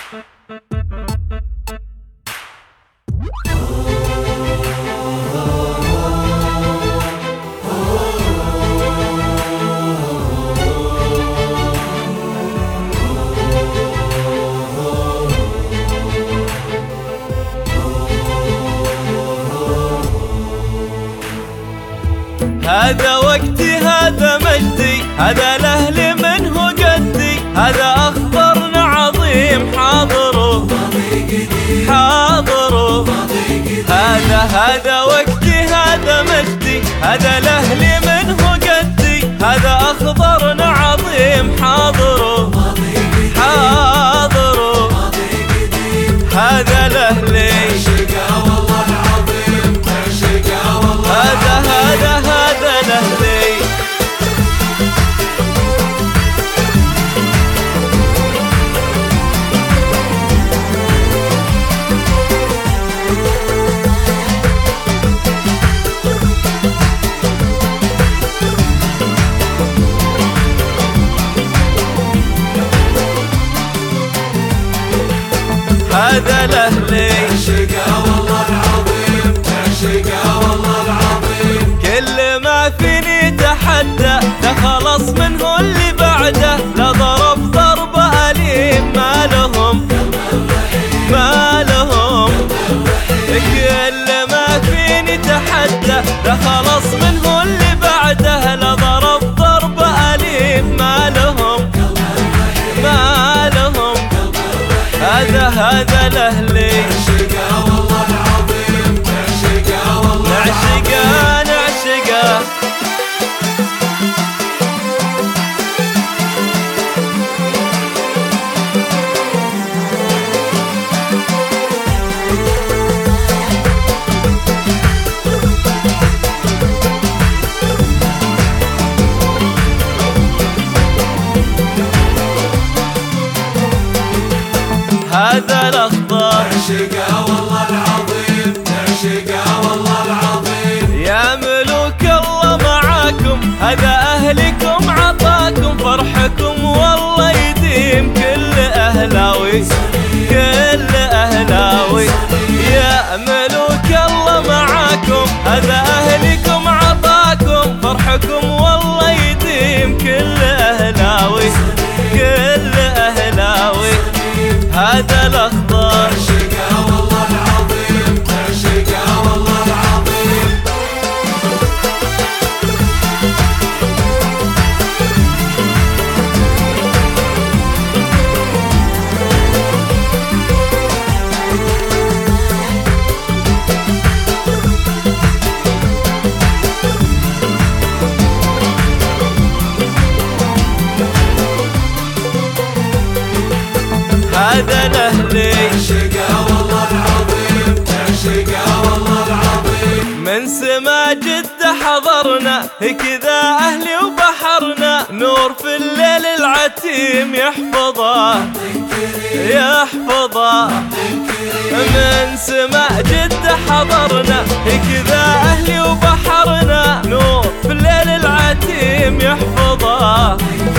هذا وقتي هذا مجدي، هذا الأهل منه جدي، هذا أخبرنا عظيم حاضروا حاضروا. هذا وقتي هذا مجدي، هذا الأهل منه جدي، هذا أخبرنا عظيم حاضروا حاضروا. هذا الأهل هذا الأهلي عشقا والله العظيم، عشقا والله العظيم. كل ما فيني تحدى ده خلص منه اللي بعده، لا ضرب ضربة أليم ما لهم ما لهم. كل ما فيني تحدى ده خلص منه اللي بعده، لا ضرب ضربة أليم ما لهم ما لهم. هذا الأهلي عشقا والله العظيم، عشقا والله نعشقا نعشقا. هذا الأخضر عشقا والله العظيم، عشقا والله العظيم. يا ملوك الله معاكم، هذا أهلكم عطاكم، فرحكم والله يديم كل أهلاوي كل أهلاوي. يا ملوك الله معاكم، هذا أهلكم عطاكم، فرحكم والله يديم كل أهلاوي كل أهلاوي. هذا الأخضر عشقا والله العظيم، عشقا والله العظيم. هذا الأهلي عشقا والله العظيم، عشقا والله العظيم. من سما جدة حضرنا كذا أهلي وبحرنا، نور في الليل العتيم يحفظه يحفظه. من سما جدة حضرنا كذا أهلي وبحرنا، نور في الليل العتيم يحفظه